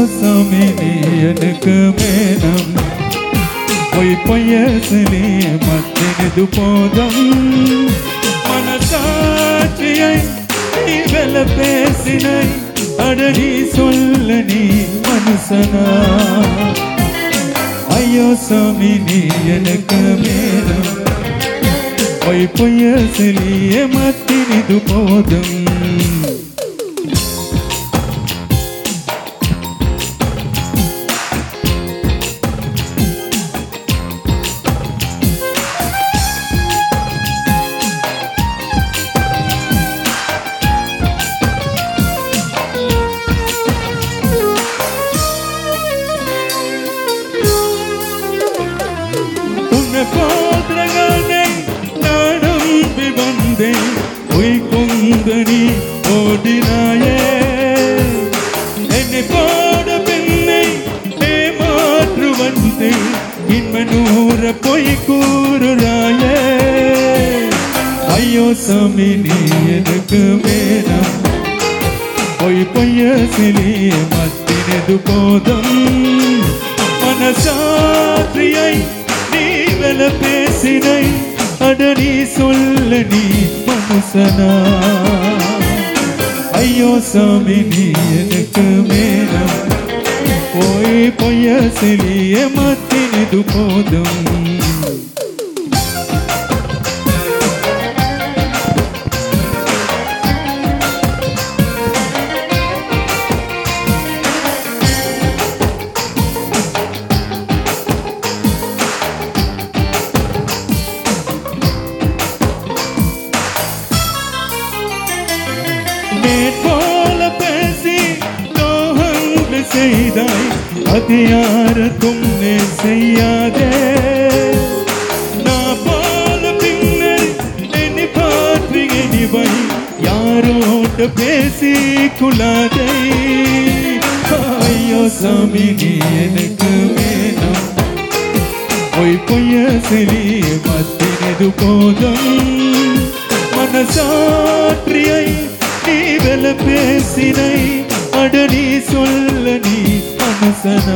சாமி நீ எனக்கு வேணும் பொய் பொய்ய சிலி மத்தினது போதும் மனசாட்சியை நீ வெல பேசினை அடடி சொல்ல நீ மனுஷனா ஐயோ சாமி நீ எனக்கு வேணும் பொய் பொய்ய சிலிய மத்தினது போதும் போத்ரகானை நானும் வந்தேன் பொய் கொங்கனி ஓடினாயே என்னை போட பெண்ணை ஏமாற்று வந்தேன் இன்மனூர பொய் கூறுறாயே ஐயோ சாமி நீ எனக்கு வேணும் பொய் பொய்ய சிலிய மத்தினது போதும் மனசாட்சியை நீ வெல பேசினை அடனி சொல்ல நீ மனுஷனா ஐயோ சாமி நீ எனக்கு வேணும் பொய் பொய்ய சிலிய மத்தினது போதும் போல பேசி தோகங்கள் செய்தாய் அது யாருக்கும் செய்யாதே நான் போல பின்னர் என்னை பாற்றி எனிவை யாரோட பேசி குலாதே ஐயோ சாமி நீ எனக்கு வேணும் பொய் பொய்ய சிலிய மத்தினது போதும் மனசாட்சியை நீ வெல பேசினை அடனி சொல்ல நீ மனுஷனா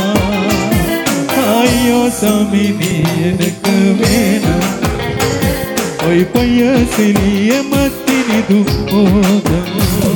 ஐயோ சாமி நீ எனக்கு வேணும் பொய் பொய்ய சிலிய மத்தினது போதும்